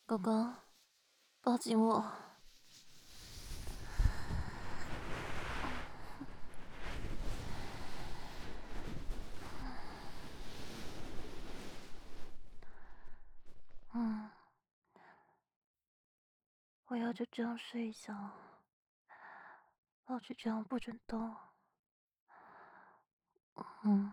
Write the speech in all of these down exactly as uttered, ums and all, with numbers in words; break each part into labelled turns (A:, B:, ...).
A: 狗狗，抱紧我。嗯，我要就这样睡一下，老子这样不准动。嗯。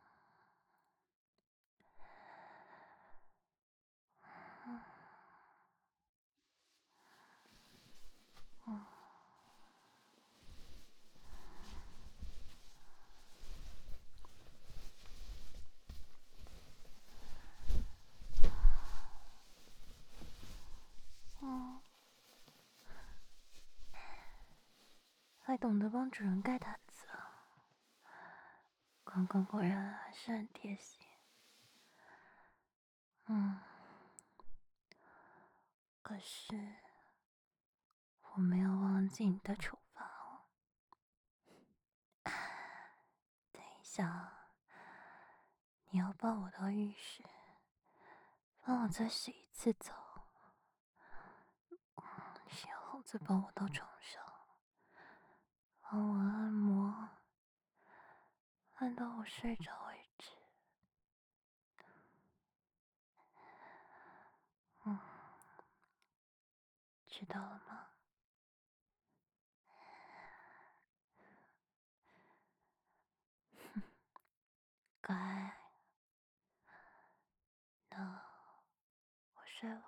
A: 嗯。嗯，还懂得帮主人盖毯子，刚刚果然还是很贴心。嗯，可是我没有忘记你的处罚哦。等一下，你要抱我到浴室，帮我再洗一次澡，洗后再抱我到床上，帮我按摩，按到我睡着为止。嗯，知道了吗？乖，那我睡了。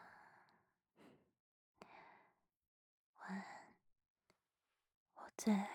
A: 晚安，我最爱